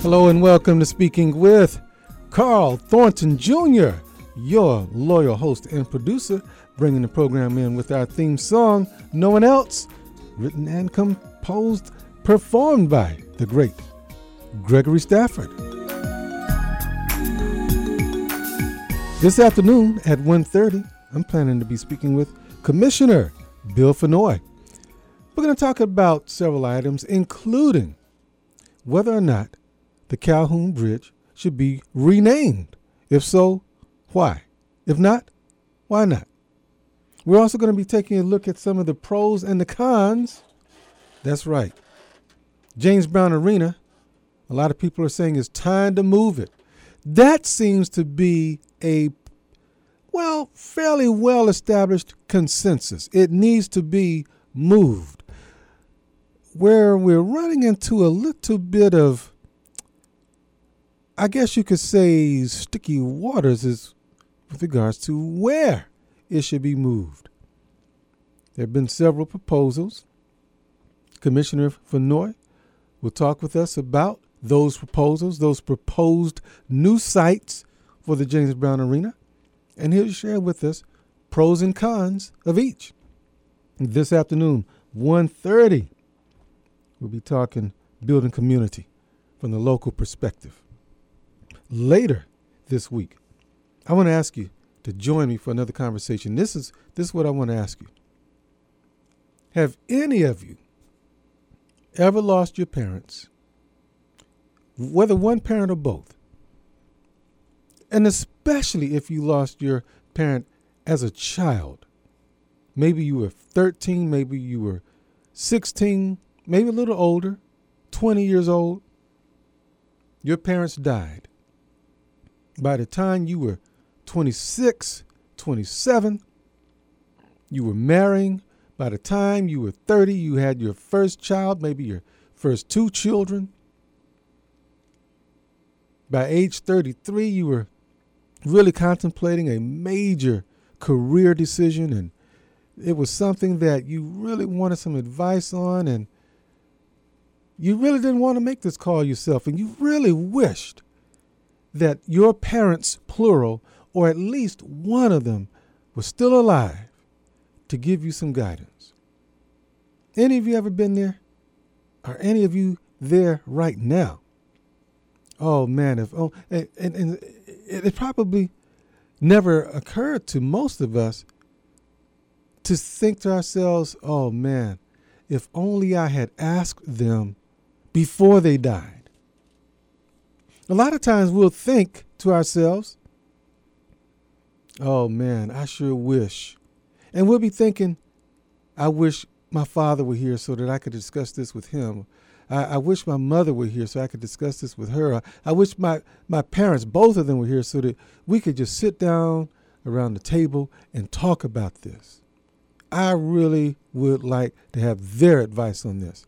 Hello and welcome to Speaking with Carl Thornton Jr., your loyal host and producer, bringing the program in with our theme song, No One Else, written and composed, performed by the great Gregory Stafford. This afternoon at 1:30, I'm planning to be speaking with Commissioner Bill Fennoy. We're going to talk about several items, including whether or not the Calhoun Bridge should be renamed. If so, why? If not, why not? We're also going to be taking a look at some of the pros and the cons. That's right. James Brown Arena, a lot of people are saying it's time to move it. That seems to be a, fairly well-established consensus. It needs to be moved. Where we're running into a little bit of, I guess you could say, sticky waters is with regards to where it should be moved. There have been several proposals. Commissioner Fennoy will talk with us about those proposals, those proposed new sites for the James Brown Arena, and he'll share with us pros and cons of each. This afternoon, 1:30, we'll be talking building community from the local perspective. Later this week, I want to ask you to join me for another conversation. This is what I want to ask you. Have any of you ever lost your parents, whether one parent or both? And especially if you lost your parent as a child. Maybe you were 13, maybe you were 16, maybe a little older, 20 years old. Your parents died. By the time you were 26, 27, you were marrying. By the time you were 30, you had your first child, maybe your first two children. By age 33, you were really contemplating a major career decision, and it was something that you really wanted some advice on, and you really didn't want to make this call yourself, and you really wished that your parents, plural, or at least one of them, was still alive to give you some guidance. Any of you ever been there? Are any of you there right now? Oh man, and it probably never occurred to most of us to think to ourselves, oh man, if only I had asked them before they died. A lot of times we'll think to ourselves, oh man, I sure wish. And we'll be thinking, I wish my father were here so that I could discuss this with him. I wish my mother were here so I could discuss this with her. I wish my parents, both of them, were here so that we could just sit down around the table and talk about this. I really would like to have their advice on this.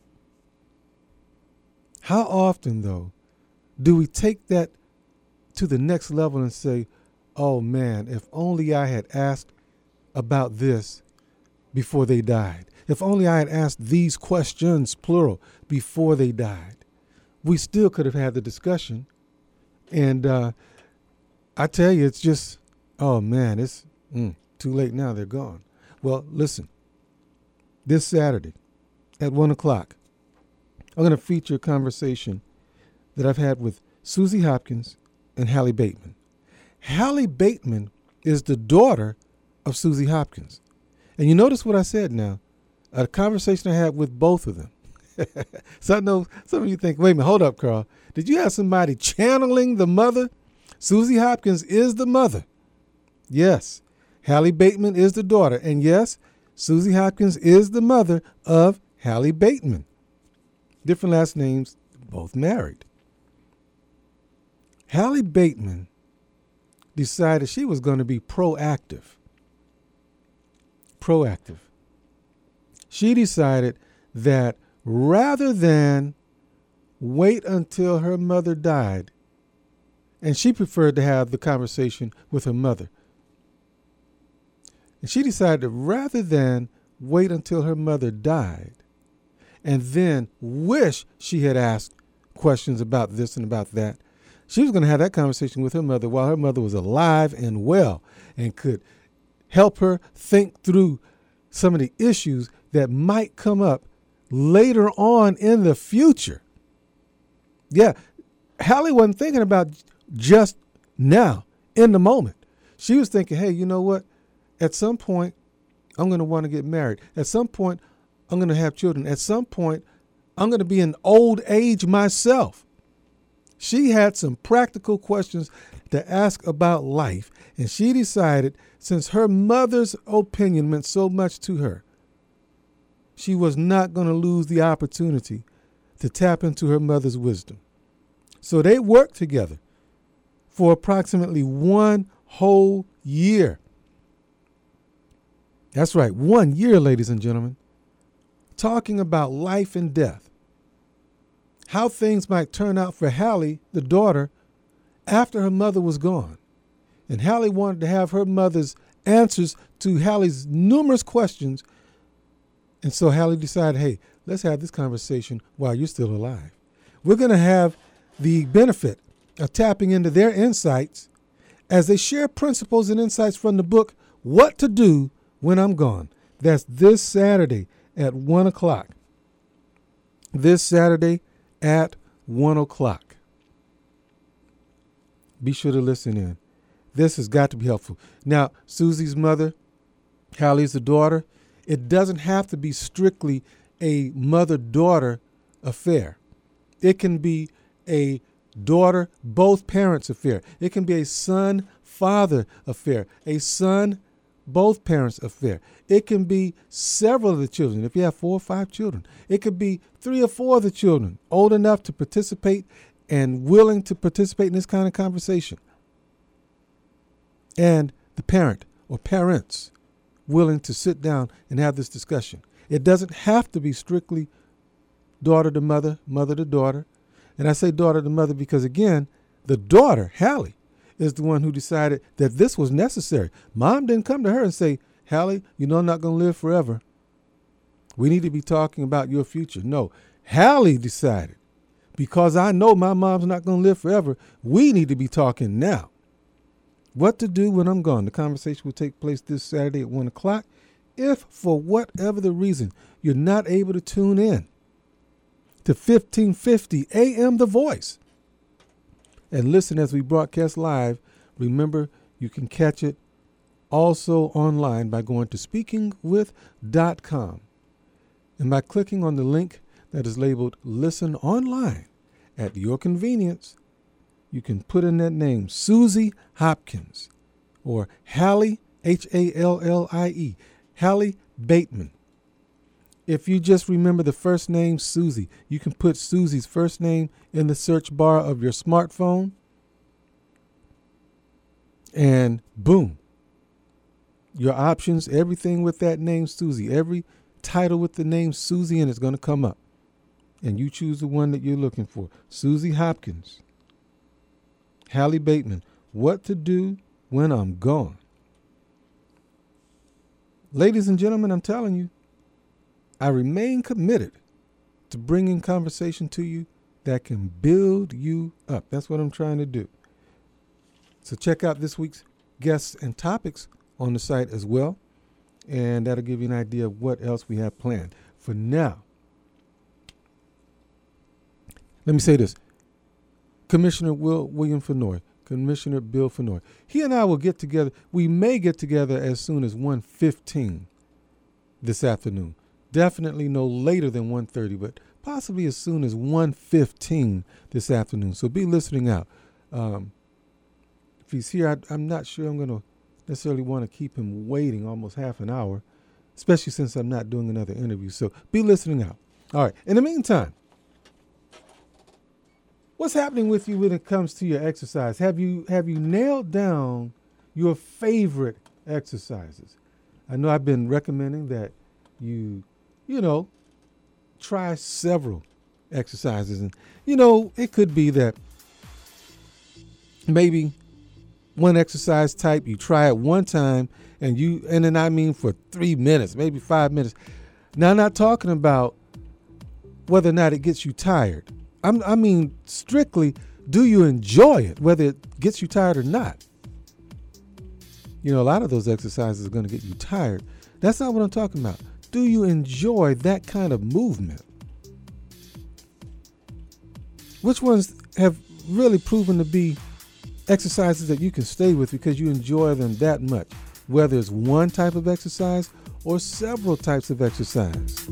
How often, though, do we take that to the next level and say, oh man, if only I had asked about this before they died. If only I had asked these questions, plural, before they died. We still could have had the discussion. And I tell you, it's just, oh man, it's too late now. They're gone. Well, listen, this Saturday at 1 o'clock, I'm going to feature a conversation that I've had with Susie Hopkins and Hallie Bateman. Hallie Bateman is the daughter of Susie Hopkins. And you notice what I said now, a conversation I had with both of them. So I know some of you think, wait a minute, hold up, Carl. Did you have somebody channeling the mother? Susie Hopkins is the mother. Yes, Hallie Bateman is the daughter. And yes, Susie Hopkins is the mother of Hallie Bateman. Different last names, both married. Hallie Bateman decided she was going to be proactive. She decided that rather than wait until her mother died, and she preferred to have the conversation with her mother. And she decided that rather than wait until her mother died and then wish she had asked questions about this and about that. She was going to have that conversation with her mother while her mother was alive and well and could help her think through some of the issues that might come up later on in the future. Yeah, Hallie wasn't thinking about just now, in the moment. She was thinking, hey, you know what? At some point, I'm going to want to get married. At some point, I'm going to have children. At some point, I'm going to be in old age myself. She had some practical questions to ask about life, and she decided, since her mother's opinion meant so much to her, she was not going to lose the opportunity to tap into her mother's wisdom. So they worked together for approximately 1 whole year. That's right, 1 year, ladies and gentlemen, talking about life and death, how things might turn out for Hallie, the daughter, after her mother was gone. And Hallie wanted to have her mother's answers to Hallie's numerous questions. And so Hallie decided, hey, let's have this conversation while you're still alive. We're going to have the benefit of tapping into their insights as they share principles and insights from the book, What to Do When I'm Gone. That's this Saturday at 1 o'clock. This Saturday at 1 o'clock. Be sure to listen in. This has got to be helpful. Now, Susie's mother, Hallie's the daughter. It doesn't have to be strictly a mother-daughter affair. It can be a daughter, both parents affair. It can be a son-father affair, a son, both parents affair. It can be several of the children. If you have 4 or 5 children, it could be 3 or 4 of the children old enough to participate and willing to participate in this kind of conversation. And the parent or parents willing to sit down and have this discussion. It doesn't have to be strictly daughter to mother, mother to daughter. And I say daughter to mother because, again, the daughter, Hallie, is the one who decided that this was necessary. Mom didn't come to her and say, Hallie, you know I'm not going to live forever. We need to be talking about your future. No, Hallie decided, because I know my mom's not going to live forever, we need to be talking now. What to do when I'm gone. The conversation will take place this Saturday at 1 o'clock. If, for whatever the reason, you're not able to tune in to 1550 AM The Voice and listen as we broadcast live, remember you can catch it also online by going to speakingwith.com and by clicking on the link that is labeled Listen Online. At your convenience, you can put in that name, Susie Hopkins, or Hallie, Hallie, Hallie Bateman. If you just remember the first name, Susie, you can put Susie's first name in the search bar of your smartphone, and boom, your options, everything with that name, Susie, every title with the name Susie in is going to come up. And you choose the one that you're looking for. Susie Hopkins, Hallie Bateman, What to Do When I'm Gone. Ladies and gentlemen, I'm telling you, I remain committed to bringing conversation to you that can build you up. That's what I'm trying to do. So check out this week's guests and topics on the site as well, and that'll give you an idea of what else we have planned. For now, let me say this. Commissioner William Fennoy, Commissioner Bill Fennoy, he and I will get together. We may get together as soon as 1:15 this afternoon. Definitely no later than 1:30, but possibly as soon as 1:15 this afternoon. So be listening out. If he's here, I'm not sure I'm going to necessarily want to keep him waiting almost half an hour, especially since I'm not doing another interview. So be listening out. All right. In the meantime, what's happening with you when it comes to your exercise? Have you nailed down your favorite exercises? I know I've been recommending that you try several exercises. And, it could be that maybe one exercise type, you try it one time and then I mean for 3 minutes, maybe 5 minutes. Now, I'm not talking about whether or not it gets you tired. I mean, strictly, do you enjoy it, whether it gets you tired or not? You know, a lot of those exercises are going to get you tired. That's not what I'm talking about. Do you enjoy that kind of movement? Which ones have really proven to be exercises that you can stay with because you enjoy them that much, whether it's one type of exercise or several types of exercise?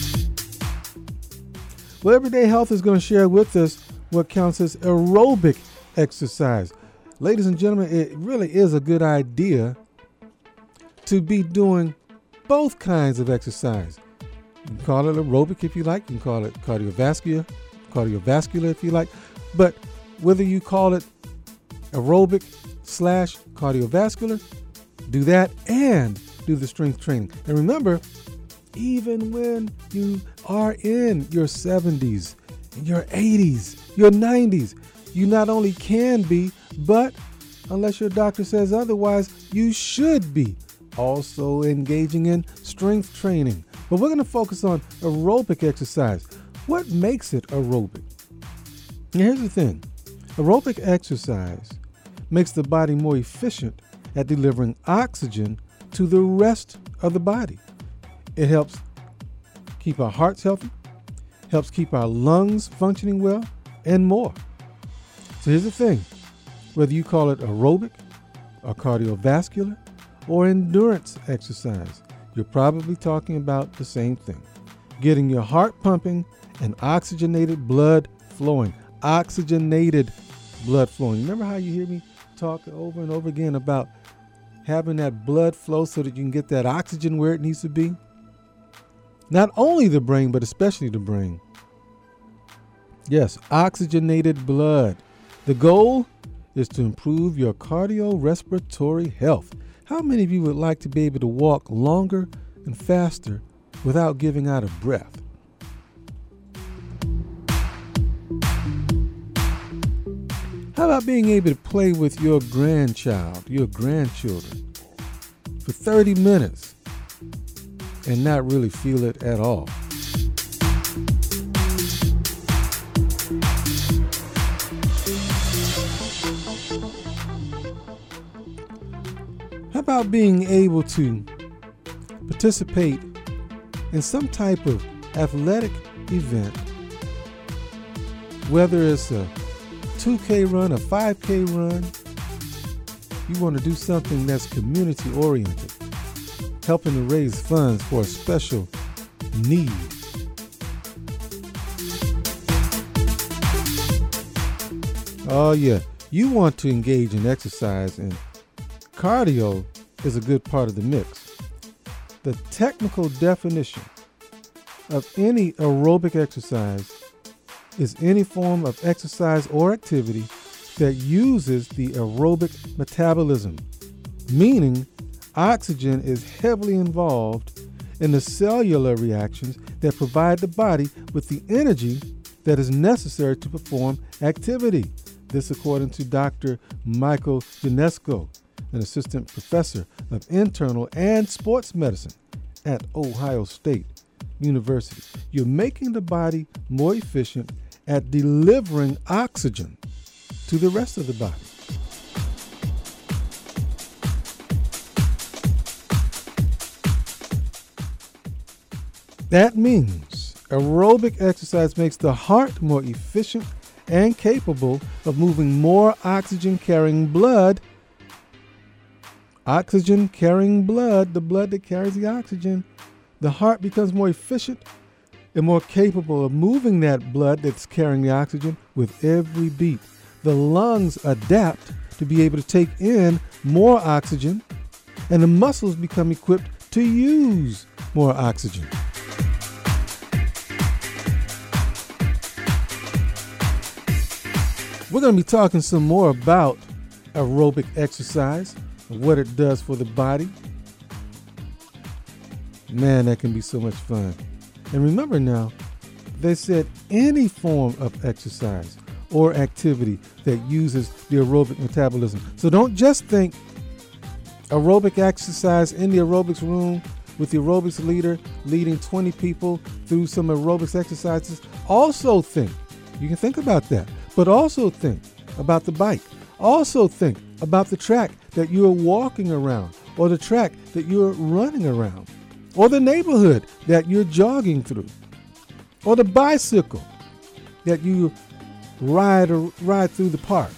Well, Everyday Health is going to share with us what counts as aerobic exercise. Ladies and gentlemen, it really is a good idea to be doing both kinds of exercise. You can call it aerobic if you like. You can call it cardiovascular if you like. But whether you call it aerobic / cardiovascular, do that and do the strength training. And remember, even when you are in your 70s, in your 80s, your 90s, you not only can be, but unless your doctor says otherwise, you should be also engaging in strength training. But we're going to focus on aerobic exercise. What makes it aerobic? Now, here's the thing. Aerobic exercise makes the body more efficient at delivering oxygen to the rest of the body. It helps keep our hearts healthy, helps keep our lungs functioning well, and more. So here's the thing. Whether you call it aerobic or cardiovascular or endurance exercise, you're probably talking about the same thing. Getting your heart pumping and oxygenated blood flowing. Oxygenated blood flowing. Remember how you hear me talk over and over again about having that blood flow so that you can get that oxygen where it needs to be? Not only the brain, but especially the brain. Yes, oxygenated blood. The goal is to improve your cardiorespiratory health. How many of you would like to be able to walk longer and faster without giving out of breath? How about being able to play with your grandchild, your grandchildren, for 30 minutes and not really feel it at all? How about being able to participate in some type of athletic event, whether it's a 2K run, a 5K run? You want to do something that's community oriented, helping to raise funds for a special need. Oh yeah, you want to engage in exercise, and cardio is a good part of the mix. The technical definition of any aerobic exercise is any form of exercise or activity that uses the aerobic metabolism, meaning oxygen is heavily involved in the cellular reactions that provide the body with the energy that is necessary to perform activity. This according to Dr. Michael Janesco, an assistant professor of internal and sports medicine at Ohio State University. You're making the body more efficient at delivering oxygen to the rest of the body. That means aerobic exercise makes the heart more efficient and capable of moving more oxygen-carrying blood. Oxygen-carrying blood, the blood that carries the oxygen. The heart becomes more efficient and more capable of moving that blood that's carrying the oxygen with every beat. The lungs adapt to be able to take in more oxygen, and the muscles become equipped to use more oxygen. We're going to be talking some more about aerobic exercise and what it does for the body. Man, that can be so much fun. And remember now, they said any form of exercise or activity that uses the aerobic metabolism. So don't just think aerobic exercise in the aerobics room with the aerobics leader leading 20 people through some aerobics exercises. Also think You can think about that. But also think about the bike. Also think about the track that you're walking around, or the track that you're running around, or the neighborhood that you're jogging through, or the bicycle that you ride through the park.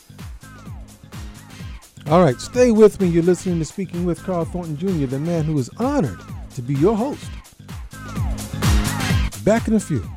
All right, stay with me. You're listening to Speaking with Carl Thornton Jr., the man who is honored to be your host. Back in a few.